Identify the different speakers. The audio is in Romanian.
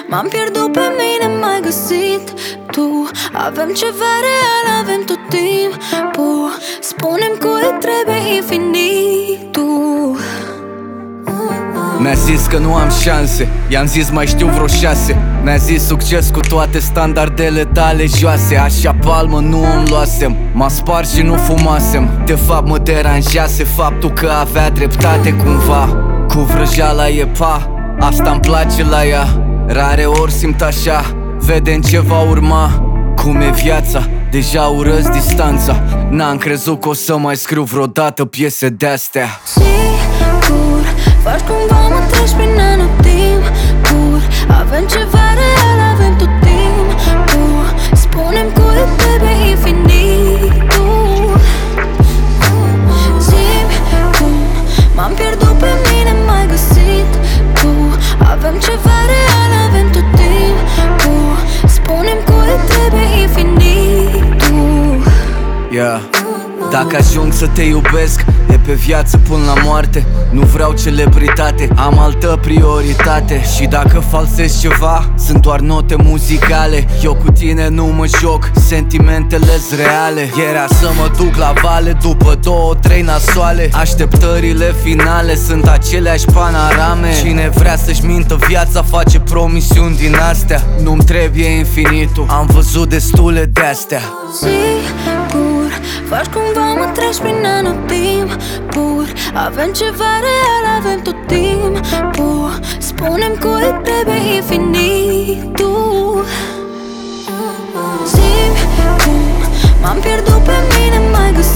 Speaker 1: M-am pierdut pe mine, m-ai găsit tu. Avem ceva real, avem tot timpul. Spune-mi cui trebuie infinitul.
Speaker 2: Mi-a zis că nu am șanse, i-am zis mai știu vreo 6. Mi-a zis succes cu toate standardele tale joase. Așa palmă nu îmi luasem, m-a spart și nu fumasem. De fapt mă deranjase faptul că avea dreptate cumva. Cu vrăjeala e pa, asta-mi place la ea. Rare ori simt așa, vedem ce va urma. Cum e viața, deja urăsc distanța. N-am crezut că o să mai scriu vreodată piese de-astea.
Speaker 1: Sigur, faci cumva mă treci prin anotimpuri. Avem ceva real, avem tot timpul. Spune-mi cui trebuie infinitul. Zi-mi cum m-am pierdut pe mine, m-ai găsit tu. Avem ceva real, avem tot timpul. Spune-mi cui trebuie infinitul.
Speaker 2: Yeah. Dacă ajung să te iubesc, e pe viață până la moarte. Nu vreau celebritate, am altă prioritate. Și dacă falsez ceva, sunt doar note muzicale. Eu cu tine nu mă joc, sentimentele-s reale. Era să mă duc la vale după 2-3 nasoale. Așteptările finale sunt aceleași panorame. Cine vrea să-și mintă viața face promisiuni din astea. Nu-mi trebuie infinitul, am văzut destule de-astea.
Speaker 1: Sigur, faci cumva mă treci prin anotimpuri. Avem ceva real, avem tot timpul. Spune-mi cui trebuie infinitul. Zi-mi cum m-am pierdut pe mine, m-ai găsit